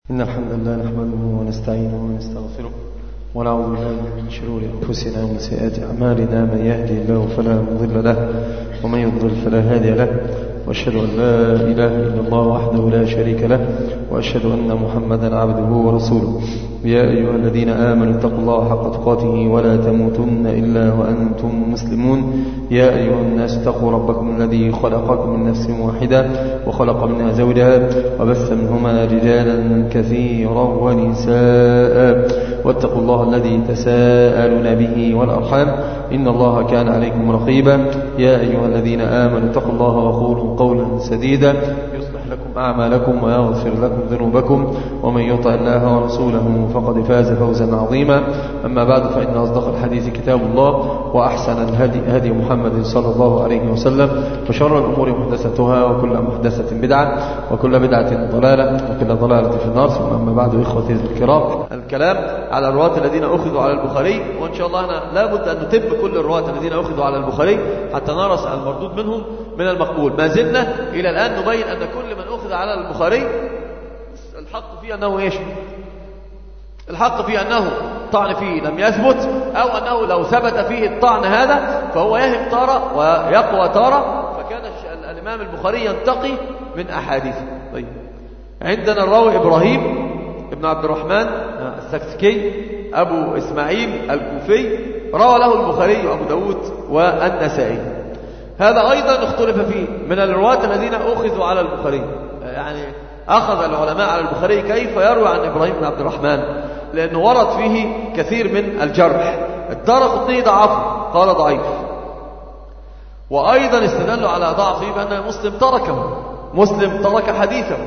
إن الحمد لله نحمده ونستعينه ونستغفره ونعوذ بالله من شرور أنفسنا ومن سيئات أعمالنا. من يهدي الله فلا مضل له ومن يضلل فلا هادي له، وأشهد أن لا إله إلا الله وحده لا شريك له، وأشهد أن محمدا عبده ورسوله. يا أيها الذين آمنوا اتقوا الله حق تقاته ولا تموتن إلا وأنتم مسلمون. يا أيها الناس اتقوا ربكم الذي خلقكم من نفس واحدة وخلق منها زوجها وبث منهما رجالا كثيرا ونساء، واتقوا الله الذي تساءلون به والأرحام إن الله كان عليكم رقيبا. يا أيها الذين آمنوا اتقوا الله وقولوا قولا سديدا يصلح لكم أعمالكم ويغفر لكم ذنوبكم، ومن يطع الله ورسوله فقد فاز فوزا عظيما. أما بعد، فإن أصدق الحديث كتاب الله، وأحسن الهدي هدي محمد صلى الله عليه وسلم، وشر الأمور محدثتها، وكل محدثة بدعة، وكل بدعة ضلالة، وكل ضلالة في النار. ثم أما بعد، إخوتي الكرام، الكلام على الرواة الذين أخذوا على البخاري، وإن شاء الله أنا لابد أن نتم كل الرواة الذين أخذوا على البخاري حتى نرى المردود منهم من المقبول. ما زلنا إلى الآن نبين أن كل من أخذ على البخاري الحق فيه أنه إيش؟ الحق فيه أنه طعن فيه لم يثبت، أو أنه لو ثبت فيه الطعن هذا فهو يهم تارة ويقوى تارة، فكان الإمام البخاري ينتقي من أحاديثه. طيب، عندنا الراوي إبراهيم ابن عبد الرحمن السكسكي أبو إسماعيل الكوفي، روى له البخاري وأبو داود والنسائي. هذا أيضا اختلف فيه من الرواة الذين أخذوا على البخاري، يعني أخذ العلماء على البخاري كيف يروي عن إبراهيم بن عبد الرحمن، لأنه ورد فيه كثير من الجرح. الدارقطني ضعفه، قال ضعيف، وأيضا استدلوا على ضعفه بأن مسلم تركه، مسلم ترك حديثه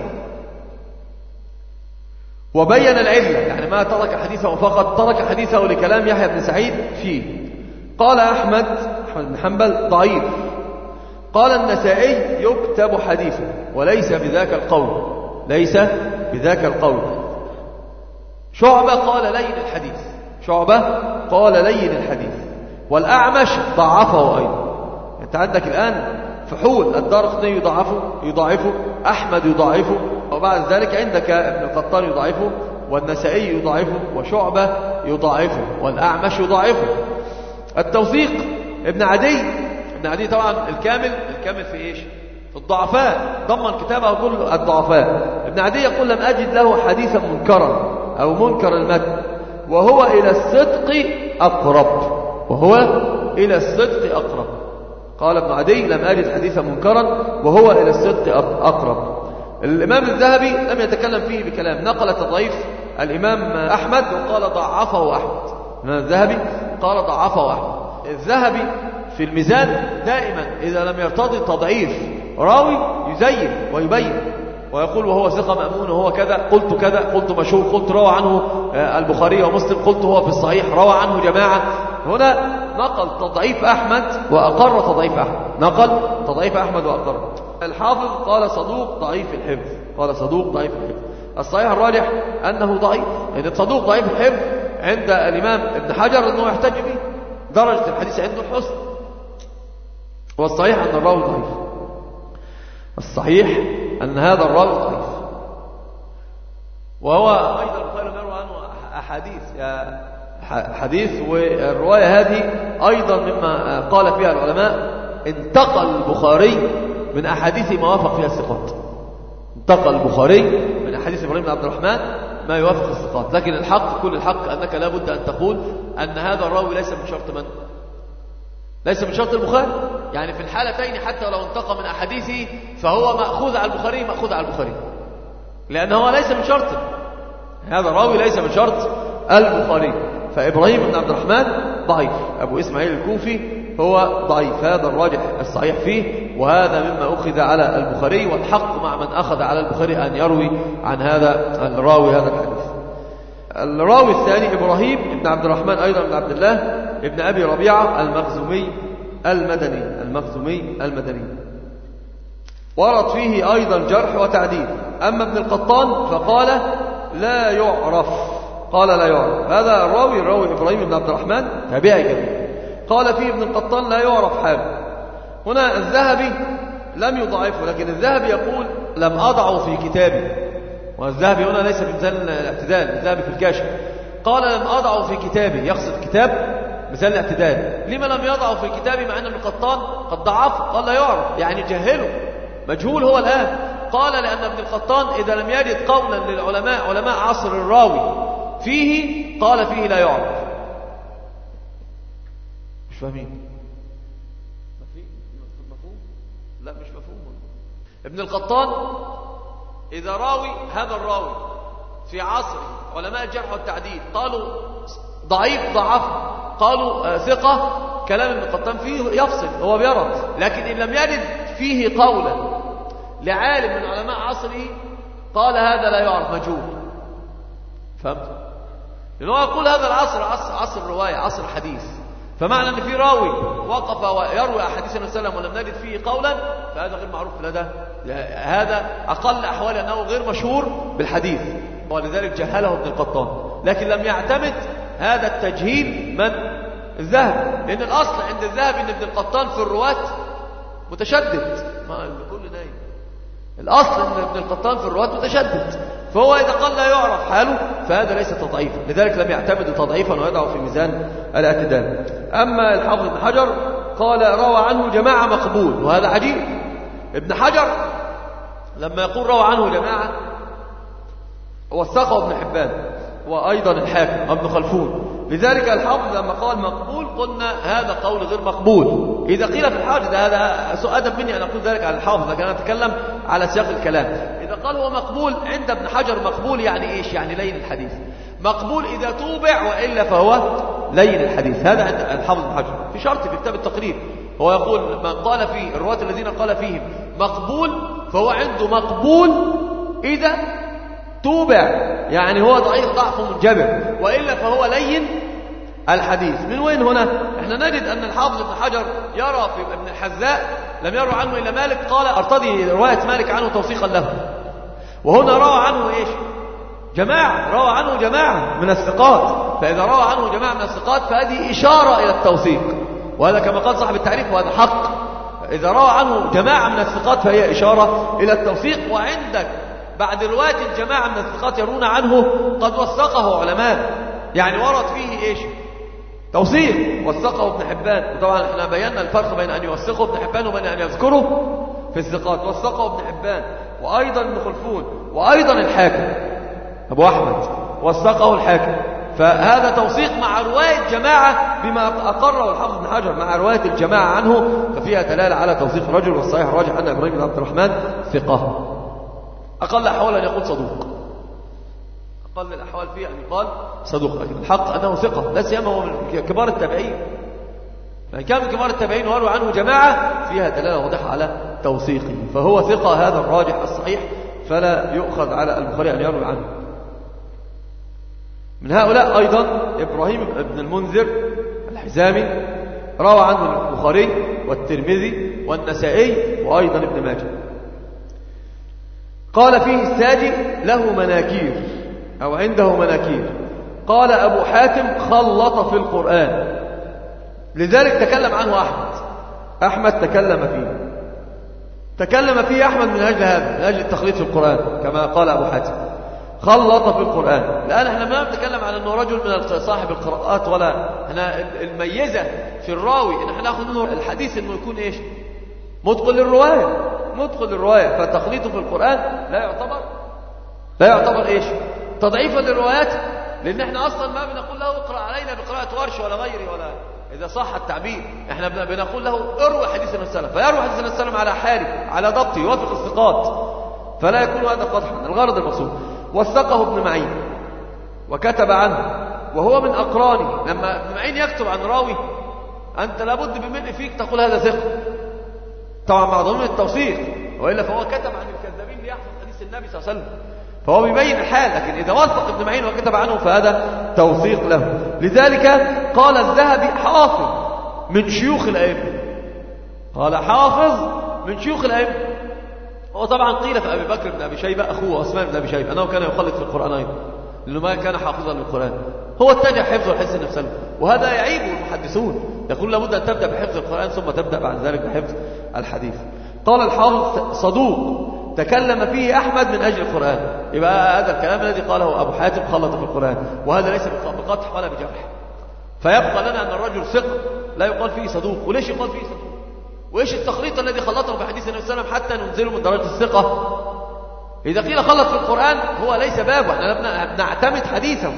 وبين العلة، يعني ما ترك حديثه فقط، ترك حديثه لكلام يحيى بن سعيد فيه. قال أحمد بن حنبل ضعيف. قال النسائي يكتب حديثه وليس بذاك القول، ليس بذاك القول. شعبة قال لين الحديث، شعبة قال لين الحديث. والأعمش ضعفه أيضا. أنت عندك الآن فحول، الدارقطني يضعفه، أحمد يضعفه، وبعد ذلك عندك ابن القطان يضعفه، والنسائي يضعفه، وشعبة يضعفه، والأعمش يضعفه. التوثيق ابن عدي طبعا الكامل في إيش؟ في الضعفاء، ضمن كتابه كل الضعفاء. ابن عدي يقول لم أجد له حديثا منكرا أو منكر المتن، وهو إلى الصدق أقرب، وهو إلى الصدق أقرب. قال ابن عدي لم أجد حديثا منكرا وهو إلى الصدق أقرب. الإمام الذهبي لم يتكلم فيه بكلام، نقل تضعيف الإمام أحمد وقال ضعفه أحمد. الإمام الذهبي قال ضعفه أحمد. الذهبي في الميزان دائما إذا لم يرتضي تضعيف راوي يزين ويبين ويقول وهو ثقة مأمون وهو كذا، قلت كذا، قلت مشهور، قلت روى عنه البخاري ومسلم، قلت هو في الصحيح، روى عنه جماعة. هنا نقل تضعيف أحمد وأقر تضعيف أحمد، نقل تضعيف أحمد وأقر. الحافظ قال صدوق ضعيف الحفظ، قال صدوق ضعيف الحفظ. الصحيح الراجح أنه ضعيف، يعني الصدوق ضعيف الحفظ عند الإمام ابن حجر أنه يحتج به، درجة الحديث عنده الحسن. والصحيح أن الراوي ضعيف، الصحيح أن هذا الراوي ضعيف. وهو أيضا البخاري يروى عنه حديث، والرواية هذه أيضا مما قال فيها العلماء انتقل البخاري من أحاديث ما وافق فيها الثقات، انتقل البخاري من أحاديث إبراهيم بن عبد الرحمن ما يوافق الثقات. لكن الحق، كل الحق أنك لا بد أن تقول أن هذا الراوي ليس من شرط من؟ ليس من شرط البخاري. يعني في الحالتين حتى لو انتقى من أحاديثه فهو مأخوذ على البخاري، مأخوذ على البخاري، لأنه ليس من شرط، هذا الراوي ليس من شرط البخاري. فإبراهيم بن عبد الرحمن ضعيف، أبو إسماعيل الكوفي هو ضعيف، هذا الراجح الصحيح فيه، وهذا مما أخذ على البخاري. والحق مع من أخذ على البخاري أن يروي عن هذا الراوي هذا الحديث. الراوي الثاني إبراهيم بن عبد الرحمن أيضا بن عبد الله ابن أبي ربيعة المخزومي المدني، ورد فيه أيضا جرح وتعديل. أما ابن القطان فقال لا يعرف، قال لا يعرف. هذا الراوي إبراهيم بن عبد الرحمن تابعي كبير، قال فيه ابن القطان لا يعرف حاله. هنا الذهبي لم يضعفه، لكن الذهبي يقول لم أضعه في كتابي، والذهبي هنا ليس بمثال الاعتدال، الذهبي في الكاشف قال لم أضعه في كتابي، يقصد كتاب مثال الاعتدال. لما لم يضعه في كتابي مع أن ابن القطان قد ضعفه؟ قال لا يعرف، يعني جهله، مجهول هو الآن. قال لأن ابن القطان إذا لم يجد قولا للعلماء علماء عصر الراوي فيه، قال فيه لا يعرف. مش فاهمين؟ مفهوم؟ لا مش مفهوم. ابن القطان إذا راوي، هذا الراوي في عصر علماء الجرح والتعديل قالوا ضعيف ضعفه، قالوا ثقة، كلام ابن القطان فيه يفصل، هو بيرد. لكن إن لم يجد فيه قولا لعالم من علماء عصره قال هذا لا يعرف، مجهول. فهمت؟ لأنه يقول هذا العصر عصر الرواية، عصر الحديث، فمعنى أن في راوي وقف ويروي أحاديث النبي صلى الله عليه وسلم ولم نجد فيه قولا فهذا غير معروف لدى، هذا أقل أحوال أنه غير مشهور بالحديث، ولذلك جهله ابن القطان. لكن لم يعتمد هذا التجهيل من الذهب، لأن الأصل عند الذهب أن ابن القطان في الرواة متشدد، ما كل نايم، الأصل أن ابن القطان في الرواة متشدد، فهو إذا قال لا يعرف حاله فهذا ليس تضعيفا، لذلك لم يعتمد تضعيفا ويضعه في ميزان الاعتدال. أما الحافظ ابن حجر قال روى عنه جماعة مقبول، وهذا عجيب. ابن حجر لما يقول روى عنه جماعة وثقه ابن حبان وأيضا الحاكم ابن خلفون، لذلك الحافظ لما قال مقبول قلنا هذا قول غير مقبول. إذا قيل في الحاجة هذا سوء أدب مني أن أقول ذلك على الحافظ، لكن أنا أتكلم على سياق الكلام. إذا قال هو مقبول عند ابن حجر، مقبول يعني إيش؟ يعني لين الحديث، مقبول إذا توبع وإلا فهو لين الحديث. هذا عند الحافظ ابن حجر في شرط في كتاب التقريب، هو يقول من قال فيه الرواة الذين قال فيهم مقبول فهو عنده مقبول إذا توبع، يعني هو ضعيف ضعف منجبر، وإلا فهو لين الحديث. من وين هنا؟ احنا نجد أن الحافظ ابن حجر يرى في ابن الحذاء لم يروى عنه إلا مالك، قال أرتضي رواية مالك عنه توثيقا له، وهنا روى عنه إيش؟ جماعة، روى عنه جماعة من الثقات، فإذا روى عنه جماعة من الثقات فهذه إشارة إلى التوثيق، وهذا كما قال صاحب التعريف وهذا حق. إذا روى عنه جماعة من الثقات فهي إشارة إلى التوثيق. وعندك بعد رواية الجماعة من الثقات يرون عنه قد وثقه علماء، يعني ورد فيه إيش؟ توثيق، وثقه ابن حبان. وطبعا احنا بينا الفرق بين أن يوثقه ابن حبان وبين أن يذكره في الثقات. وثقه ابن حبان وأيضا ابن خلفون وأيضا الحاكم أبو أحمد، وثقه الحاكم. فهذا توثيق مع رواية جماعة بما أقره الحافظ ابن حجر مع رواية الجماعة عنه، ففيها دلالة على توثيق الرجل. والصحيح الراجح أن إبراهيم بن عبد الرحمن ثقة، أقل أحوال أن يقول صدوق، أقل الأحوال فيه أن يقال صدوق، لكن الحق أنه ثقة، لا سيما هو من كبار التابعين، فإن كان من كبار التابعين وروى عنه جماعة فيها دلالة واضحة على توثيقه، فهو ثقة، هذا الراجح الصحيح، فلا يؤخذ على البخاري أن يروي عنه. من هؤلاء أيضا إبراهيم بن المنذر الحزامي روى عنه البخاري والترمذي والنسائي وأيضا ابن ماجه. قال فيه الساجي له مناكير أو عنده مناكير. قال أبو حاتم خلط في القرآن، لذلك تكلم عنه أحمد تكلم فيه أحمد من أجل هذا، من أجل التخليط في القرآن كما قال أبو حاتم خلط في القرآن. الآن احنا ما نتكلم عن أنه رجل من صاحب القراءات، ولا احنا الميزة في الراوي ان احنا ناخذ منه الحديث انه يكون ايش؟ متقن للرواية. فتخليطه في القرآن لا يعتبر ايش؟ تضعيفا للروايات، لان احنا اصلا ما بنقول له اقرأ علينا بقراءة ورش ولا غيره، ولا اذا صح التعبير احنا بنقول له اروي حديث النبي صلى الله عليه وسلم، فيروي حديث النبي صلى الله عليه وسلم على حاله على ضبطه يوافق الثقات، فلا يكون هذا قدحا. الغرض المقصود وثقه ابن معين وكتب عنه وهو من أقرانه. لما ابن معين يكتب عن راوي أنت لابد بملء فيك تقول هذا ثقة، طبعا مع ضمن التوثيق، وإلا فهو كتب عن الكذابين ليحفظ حديث النبي صلى الله عليه وسلم، فهو بيبين الحال. لكن إذا وثق ابن معين وكتب عنه فهذا توثيق له. لذلك قال الذهبي حافظ من شيوخ الأئمة، قال حافظ من شيوخ الأئمة. هو طبعا قيل في أبي بكر بن أبي شيبة أخوه عثمان بن أبي شيبة أنه كان يخلط في القرآن أيضا، لأنه ما كان حافظا للقرآن، هو اتجه حفظه الحديث نفسه، وهذا يعيبه المحدثون، يقول لابد أن تبدأ بحفظ القرآن ثم تبدأ بعد ذلك بحفظ الحديث. قال الحافظ صدوق تكلم فيه أحمد من أجل القرآن، يبقى هذا الكلام الذي قاله أبو حاتم خلط في القرآن، وهذا ليس بقطع ولا بجرح. فيبقى لنا أن الرجل ثقة لا يقال فيه صدوق. وليش يقال فيه صدوق؟ وإيش التخليط الذي خلطه في حديث النبي صلى الله عليه وسلم حتى ننزله من درجة الثقة؟ إذا قيل خلط في القرآن هو ليس باب، احنا بنعتمد حديثه،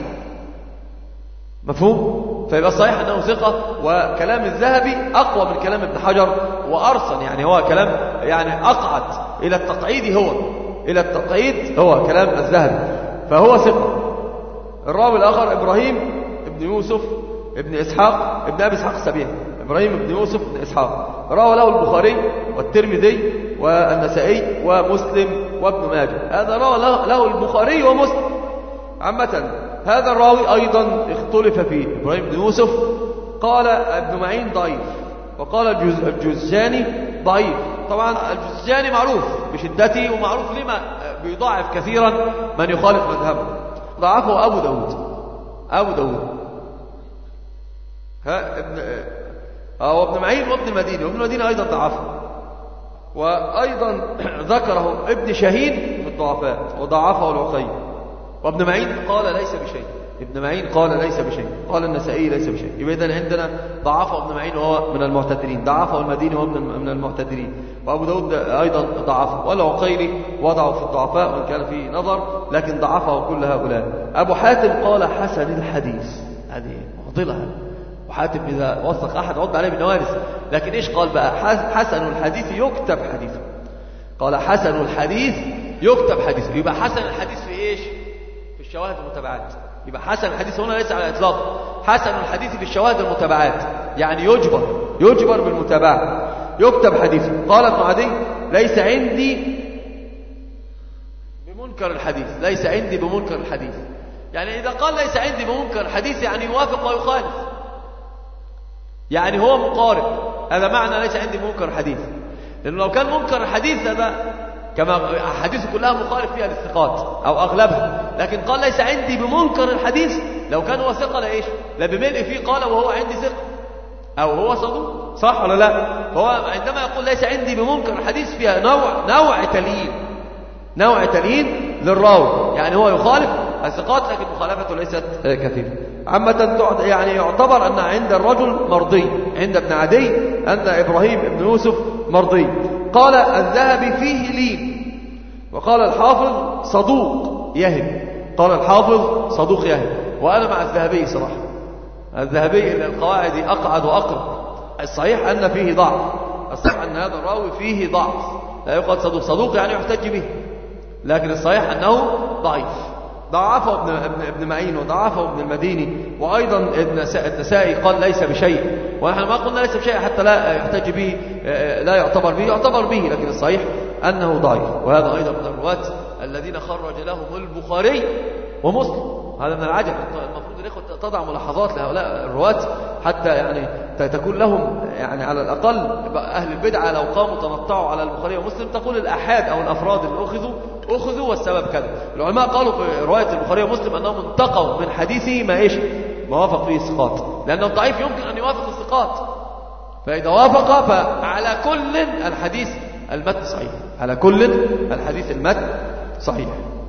مفهوم؟ فيبقى صحيح أنه ثقة. وكلام الذهبي أقوى من كلام ابن حجر وأرسل، يعني هو كلام يعني أقعد إلى التقعيد، هو كلام الذهبي، فهو ثقة. الراوي الآخر إبراهيم ابن يوسف ابن إسحاق ابن أبي إسحاق السبيعي، إبراهيم ابن يوسف ابن إسحاق، روى له البخاري والترمذي والنسائي ومسلم وابن ماجه. هذا روى له البخاري ومسلم. عامة هذا الراوي أيضا اختلف فيه. إبراهيم بن يوسف قال ابن معين ضعيف، وقال الجزجاني ضعيف. طبعا الجزجاني معروف بشدته، ومعروف لما بيضاعف كثيرا من يخالف مذهبه. ضعفه أبو داود وابن معين وابن المديني، وابن المديني أيضا ضعفه. وأيضا ذكره ابن شهيد في الضعفاء وضعفه العقيل. وابن معين قال ليس بشيء، قال النسائي ليس بشيء. يبقى إذن عندنا ضعفه ابن معين وهو من المعتدلين، ضعفه المديني وهو من المعتدلين، وأبو داود أيضا ضعفه، والعقيلي وضعه في الضعفاء وإن كان فيه نظر، لكن ضعفه كل هؤلاء. أبو حاتم قال حسن الحديث، هذه معضلة. وحاتم إذا وثق أحد عض عليه بالنوارث، لكن إيش قال بقى؟ حسن الحديث يكتب حديثه. قال حسن الحديث يكتب حديثه. يبقى حسن الحديث في إيش؟ في الشواهد المتابعات. يبقى حسن الحديث هنا ليس على الإطلاق، حسن الحديث في الشواهد المتابعات، يعني يجبر بالمتابعة، يكتب حديثه. قال ابن عدي ليس عندي بمنكر الحديث، يعني إذا قال ليس عندي بمنكر الحديث يعني يوافق ويخالف، يعني هو مقارب. هذا معنى ليس عندي منكر الحديث، لأنه لو كان منكر الحديث هذا كما أحاديثه كلها مخالف فيها للثقات أو أغلبها، لكن قال ليس عندي بمنكر الحديث، لو كان هو ثقة لإيش؟ بملء فيه قال وهو عندي ثقة، أو هو صدوق، صح ولا لا؟ هو عندما يقول ليس عندي بمنكر الحديث فيها نوع تليين للراوي، يعني هو يخالف الثقات لكن مخالفته ليست كثيرة. عامة يعني يعتبر أن عند الرجل مرضي، عند ابن عدي أن إبراهيم ابن يوسف مرضي. قال الذهبي فيه لين، وقال الحافظ صدوق يهم. وأنا مع الذهبي صراحة، الذهبي إلى القواعد أقعد وأقرب. الصحيح أن فيه ضعف، الصحيح أن هذا الراوي فيه ضعف، لا يقال صدوق يعني يحتج به، لكن الصحيح أنه ضعيف. ضعفه ابن معين وضعفه ابن المديني، وأيضا النسائي قال ليس بشيء، ونحن ما قلنا ليس بشيء حتى لا يحتج به، لا يعتبر به، لكن الصحيح أنه ضعيف. وهذا أيضا من الرواة الذين خرج لهم البخاري ومسلم. هذا من العجب، المفروض الإخوة تضع ملاحظات لهؤلاء الرواة حتى يعني تكون لهم يعني على الأقل أهل البدعة لو قاموا تنطعوا على البخاري ومسلم تقول الأحاد أو الأفراد اللي أخذوا والسبب كذا. العلماء قالوا في رواية البخاري ومسلم أنهم انتقوا من حديثه ما وافق فيه الثقات، لأنه الضعيف يمكن أن يوافق الثقات، فإذا وافق فعلى كل الحديث المتن صحيح.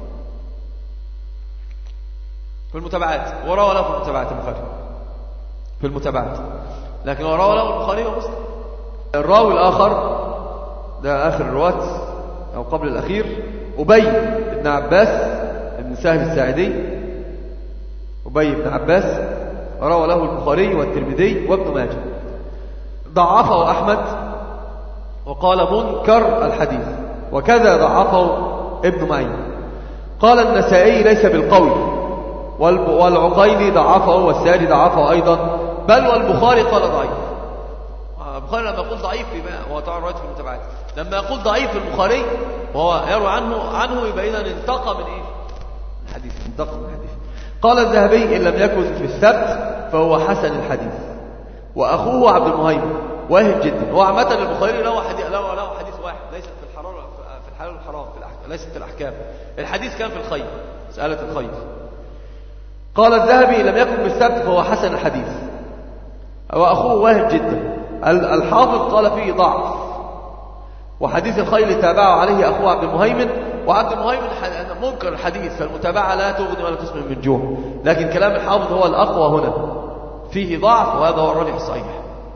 في المتابعات وروى له في المتابعات البخاري في المتابعات، لكن وروى له البخاري ومسلم. الراوي الآخر ده آخر الرواة أو قبل الأخير أبي بن عباس بن سهل الساعدي. أبي بن عباس روى له البخاري والترمذي وابن ماجه. ضعفه أحمد وقال منكر الحديث، وكذا ضعفه ابن معين. قال النسائي ليس بالقوي، والعقيلي ضعفه، والساري ضعفه أيضا، بل والبخاري قال ضعيف. البخاري لما يقول ضعيف هو طبعا رواية في المتابعات، لما يقول ضعيف في البخاري وهو يروي عنه يبقى إذا انتقى من الحديث. قال الذهبي إن لم يكن في السبت فهو حسن الحديث، وأخوه عبد المهيمن واهب جدا. هو عامة البخاري له حديث واحد، ليست في الحلال والحرام، ليست في الأحكام. الحديث كان في الخير، مسألة الخير. قال الذهبي إن لم يكن بالسبت فهو حسن الحديث، وأخوه واهب جدا. الحافظ قال فيه ضعف، وحديث الخيل تابعه عليه أخوه عبد المهيمن، وعبد المهيمن منكر الحديث، فالمتابعة لا تغني ولا تسمن من جوع. لكن كلام الحافظ هو الأقوى هنا، فيه ضعف وهذا هو الراجح الصحيح.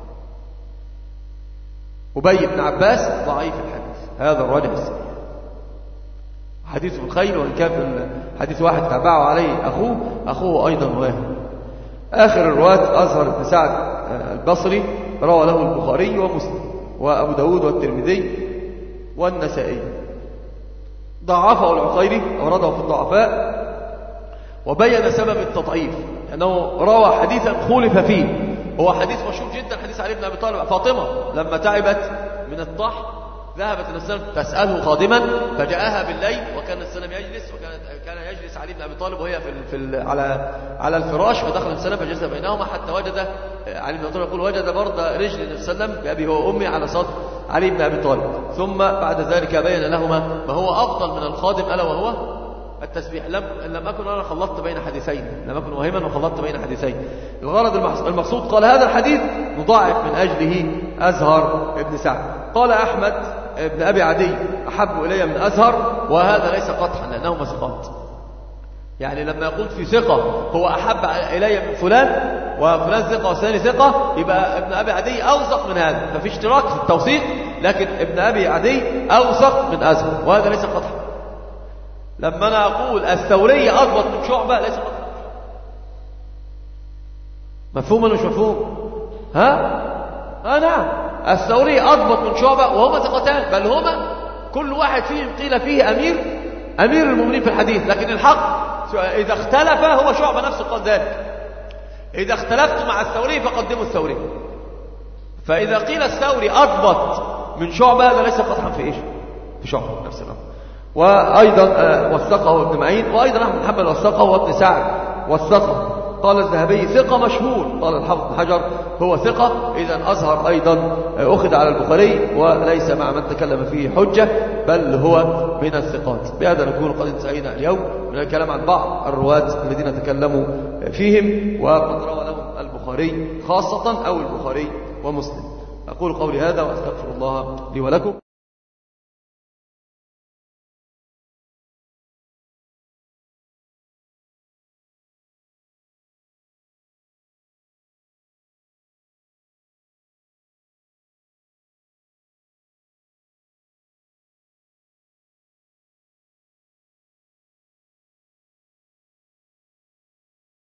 أبي بن عباس ضعيف الحديث، هذا الراجح الصحيح. حديثه الخيل، وإن كان في حديث واحد تابعه عليه أخوه أيضا واهم. آخر الرواة أزهر بن سعد البصري، روى له البخاري ومسلم وأبو داود والترمذي والنسائي. ضعفه العقيري أورده في الضعفاء وبين سبب التضعيف، أنه روى حديثا خولف فيه. هو حديث مشهور جدا، حديث علي بن أبي طالب. فاطمة لما تعبت من الطح ذهبت الى السلام تسأله خادما، فجاءها بالليل وكان السلام يجلس، وكان يجلس علي بن أبي طالب وهي على الفراش، فدخل السلام فجلس بينهما حتى وجد علي بن أبي طالب يقول وجد برد رجل السلام بأبي هو وأمي على صدر علي بن أبي طالب. ثم بعد ذلك بين لهما ما هو أفضل من الخادم ألا وهو التسبيح. لم أكن أنا خلطت بين حديثين، لم أكن واهما وخلطت بين حديثين. الغرض المقصود قال هذا الحديث نضاعف من أجله أزهر ابن سعد. قال أحمد ابن أبي عدي أحب إلي من أزهر، وهذا ليس قطعا لأنهما ثقات. يعني لما يقول في ثقة هو أحب إلي من فلان، وفلان ثقة والثاني ثقة، يبقى ابن أبي عدي أوثق من هذا، ففي اشتراك في التوثيق، لكن ابن أبي عدي أوثق من أزهر، وهذا ليس قطعا. لما أنا أقول الثوري أضبط من شعبة ليس قطعا. مفهوم ولا مش مفهوم؟ نعم، الثوري أضبط من شعبة وهما ثقتان، بل هما كل واحد فيهم قيل فيه أمير المؤمنين في الحديث. لكن الحق إذا اختلف هو شعبة نفسه قال ذلك، إذا اختلفت مع الثوري فقدموا الثوري. فإذا قيل الثوري أضبط من شعبة هذا ليس قطعا في إيش؟ في شعبة نفس الأمر. وأيضا وثقه ابن معين، وأيضا أحمد بن حنبل وثقه وابن سعد وثقه. قال الذهبي ثقة مشهور، قال الحافظ بن حجر هو ثقة. إذا أزهر أيضا أخذ على البخاري وليس مع من تكلم فيه حجة، بل هو من الثقات. بهذا نكون قد انتهينا اليوم من الكلام عن بعض الرواة الذين تكلموا فيهم وقد روى لهم البخاري خاصة أو البخاري ومسلم. أقول قولي هذا وأستغفر الله لي ولكم.